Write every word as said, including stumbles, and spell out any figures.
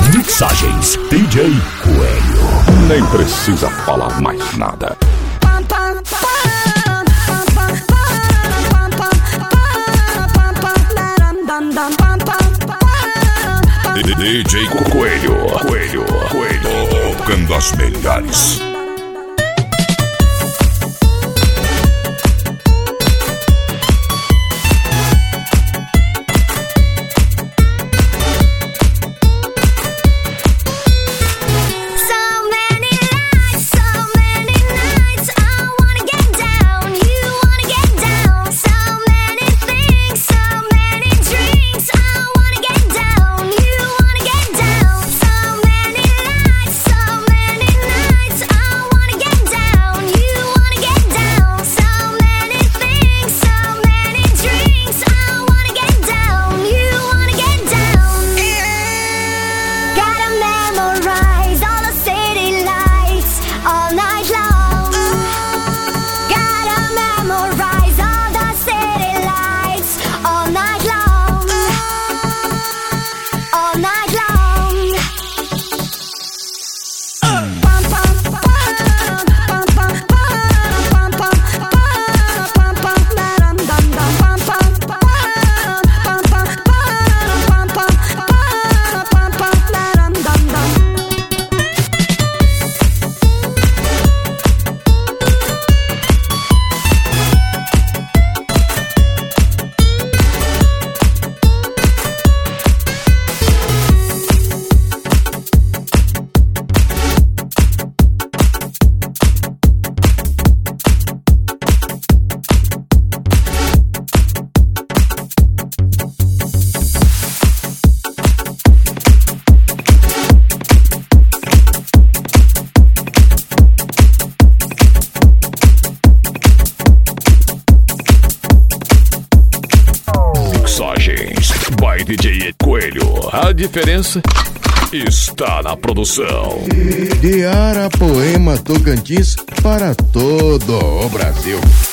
Mixagens D J Coelho. Nem precisa falar mais nada. D J Coelho, Coelho, Coelho, tocando as melhores. By D J Coelho. A diferença está na produção. De Arapoema, Tocantins, para todo o Brasil.